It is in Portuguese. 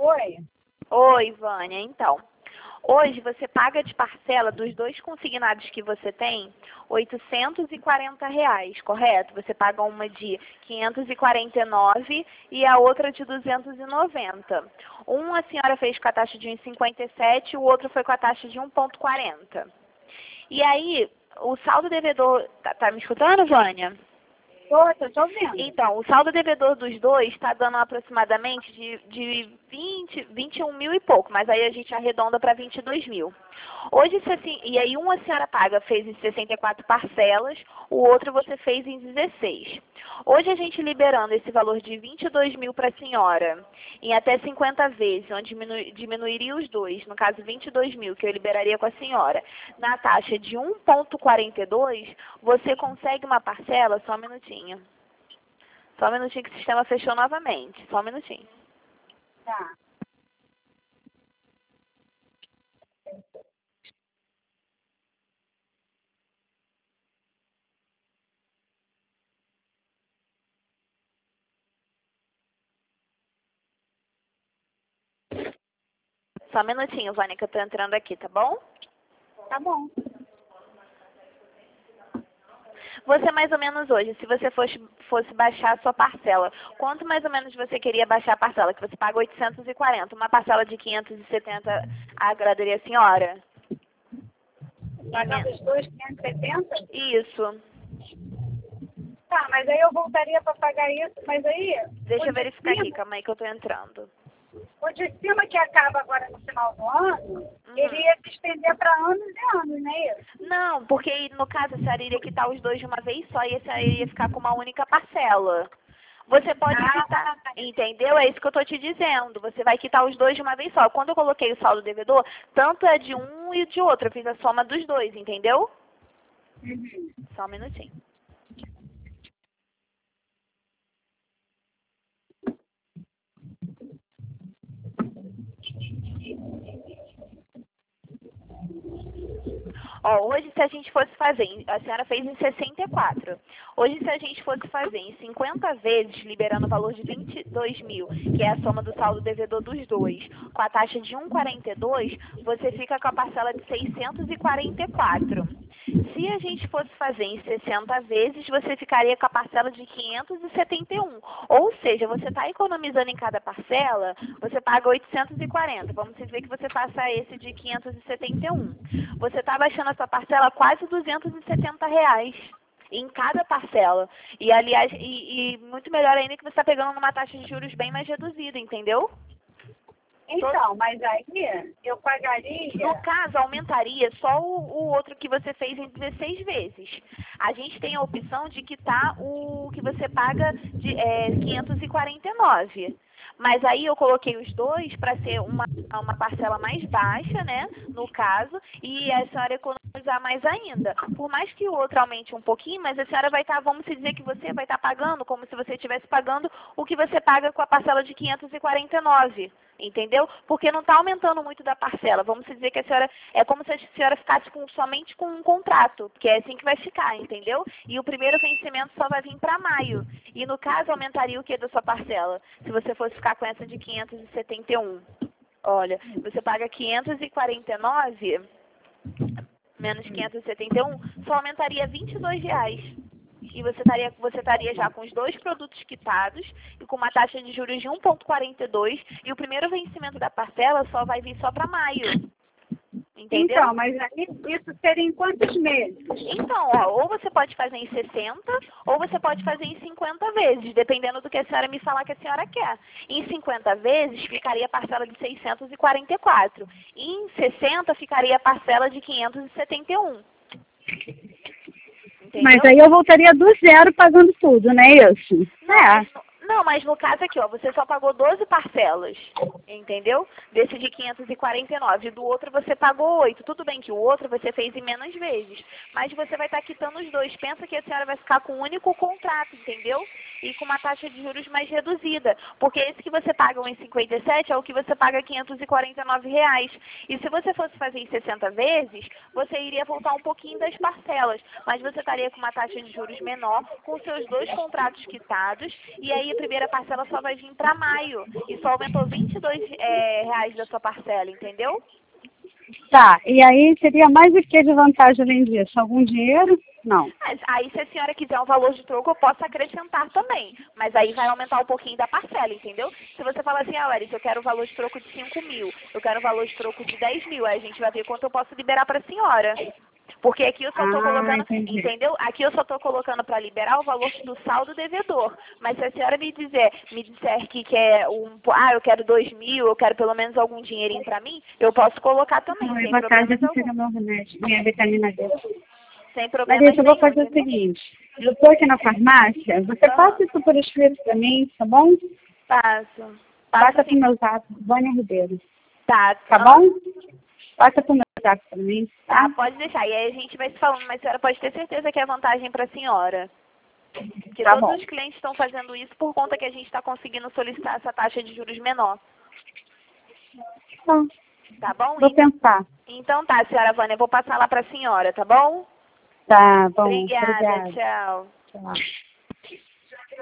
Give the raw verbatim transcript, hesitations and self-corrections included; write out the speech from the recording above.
Oi. Oi, Vânia. Então, hoje você paga de parcela dos dois consignados que você tem oitocentos e quarenta reais, correto? Você paga uma de quinhentos e quarenta e nove e a outra de duzentos e noventa. Um a senhora fez com a taxa de um vírgula cinquenta e sete e o outro foi com a taxa de um vírgula quarenta. E aí, o saldo devedor... Tá, tá me escutando, Vânia? Tô, tô, tô vendo. Então, o saldo devedor dos dois está dando aproximadamente de, de vinte, vinte e um mil e pouco, mas aí a gente arredonda para vinte e dois mil. Hoje, se assim, e aí uma senhora paga, fez em sessenta e quatro parcelas, o outro você fez em dezesseis. Hoje a gente liberando esse valor de vinte e dois mil para a senhora, em até cinquenta vezes, onde diminu, diminuiria os dois, no caso vinte e dois mil, que eu liberaria com a senhora, na taxa de um vírgula quarenta e dois, você consegue uma parcela, só um minutinho. Só um minutinho que o sistema fechou novamente, só um minutinho. Tá. Só um minutinho, Vânia, que eu tô entrando aqui, tá bom? Tá bom. Você mais ou menos hoje, se você fosse, fosse baixar a sua parcela, quanto mais ou menos você queria baixar a parcela? Que você paga oitocentos e quarenta, uma parcela de quinhentos e setenta agradaria a senhora? Pagando os dois, quinhentos e setenta? Isso. Tá, mas aí eu voltaria para pagar isso, mas aí... Deixa eu o de verificar cima- aqui, calma aí que eu tô entrando. O de cima que acaba agora no final do ano, ele ia se estender para anos e anos, não é isso? Não, porque no caso a senhora iria quitar os dois de uma vez só e a senhora iria ficar com uma única parcela. Você pode Ah, quitar, entendeu? É isso que eu estou te dizendo. Você vai quitar os dois de uma vez só. Quando eu coloquei o saldo devedor, tanto é de um e de outro. Eu fiz a soma dos dois, entendeu? Uhum. Só um minutinho. Ó, hoje se a gente fosse fazer, em- a senhora fez em sessenta e quatro. Hoje se a gente fosse fazer em cinquenta vezes, liberando o valor de vinte e dois mil, que é a soma do saldo devedor dos dois, com a taxa de um vírgula quarenta e dois, você fica com a parcela de seiscentos e quarenta e quatro. Se a gente fosse fazer em sessenta vezes, você ficaria com a parcela de quinhentos e setenta e um. Ou seja, você está economizando em cada parcela, você paga oitocentos e quarenta. Vamos dizer que você faça esse de quinhentos e setenta e um. Você está baixando a sua parcela quase duzentos e setenta reais em cada parcela. E, aliás, e, e muito melhor ainda que você está pegando numa taxa de juros bem mais reduzida, entendeu? Então, mas aí eu pagaria... No caso, aumentaria só o, o outro que você fez em dezesseis vezes. A gente tem a opção de quitar o que você paga de é, quinhentos e quarenta e nove. Mas aí eu coloquei os dois para ser uma, uma parcela mais baixa, né, no caso, e a senhora economizar mais ainda. Por mais que o outro aumente um pouquinho, mas a senhora vai estar, vamos dizer que você vai estar pagando como se você estivesse pagando o que você paga com a parcela de quinhentos e quarenta e nove. Entendeu? Porque não está aumentando muito da parcela. Vamos dizer que a senhora, é como se a senhora ficasse com, somente com um contrato, que é assim que vai ficar, entendeu? E o primeiro vencimento só vai vir para maio. E no caso, aumentaria o que da sua parcela? Se você fosse ficar com essa de quinhentos e setenta e um. Olha, você paga quinhentos e quarenta e nove, menos quinhentos e setenta e um, só aumentaria vinte e dois reais. E você estaria, você estaria já com os dois produtos quitados e com uma taxa de juros de um vírgula quarenta e dois e o primeiro vencimento da parcela só vai vir só para maio. Entendeu? Então, mas aí isso seria em quantos meses? Então, ó, ou você pode fazer em sessenta ou você pode fazer em cinquenta vezes, dependendo do que a senhora me falar que a senhora quer. Em cinquenta vezes ficaria a parcela de seiscentos e quarenta e quatro. E em sessenta ficaria a parcela de quinhentos e setenta e um. Entendeu? Mas aí eu voltaria do zero pagando tudo, não é isso? Não, É. mas, no- não, mas no caso aqui, ó, você só pagou doze parcelas, entendeu? Desse de quinhentos e quarenta e nove. E do outro você pagou oito. Tudo bem que o outro você fez em menos vezes, mas você vai estar quitando os dois. Pensa que a senhora vai ficar com um único contrato, entendeu? E com uma taxa de juros mais reduzida. Porque esse que você paga um em cinquenta e sete é o que você paga quinhentos e quarenta e nove reais. E se você fosse fazer em sessenta vezes, você iria voltar um pouquinho das parcelas, mas você estaria com uma taxa de juros menor, com seus dois contratos quitados, e aí primeira parcela só vai vir para maio. E só aumentou vinte e dois é, reais da sua parcela, entendeu? Tá, e aí seria mais o que de vantagem além disso? Algum dinheiro? Não. Mas aí, se a senhora quiser um valor de troco, eu posso acrescentar também. Mas aí vai aumentar um pouquinho da parcela, entendeu? Se você falar assim, ah, Larissa, eu quero o valor de troco de cinco mil, eu quero o valor de troco de dez mil, aí a gente vai ver quanto eu posso liberar para a senhora. Porque aqui eu só estou Ah, colocando, entendi. entendeu? Aqui eu só estou colocando para liberar o valor do saldo devedor. Mas se a senhora me dizer, me disser que quer um, ah, eu quero dois mil, eu quero pelo menos algum dinheirinho para mim, eu posso colocar também, Oi, sem boa tarde, problemas eu algum. pegar meu remédio, minha vitamina D. Sem problemas Larissa, eu vou nenhum, fazer o entendeu? seguinte, eu estou aqui na farmácia, você passa isso por escrito para mim, tá bom? Passo. Passa Passo pro sim. meu zap, Vânia Ribeiro. Tá. Tá Hã? bom? Passa pro meu zap para mim, Tá, tá? pode deixar. E aí a gente vai se falando, mas a senhora pode ter certeza que é vantagem para a senhora. Porque Tá todos bom. os clientes estão fazendo isso por conta que a gente está conseguindo solicitar essa taxa de juros menor. Tá. Tá bom? Vou pensar. Então tá, senhora Vânia, eu vou passar lá para a senhora, tá bom? Tá bom, Obrigada, obrigada. tchau. Tchau.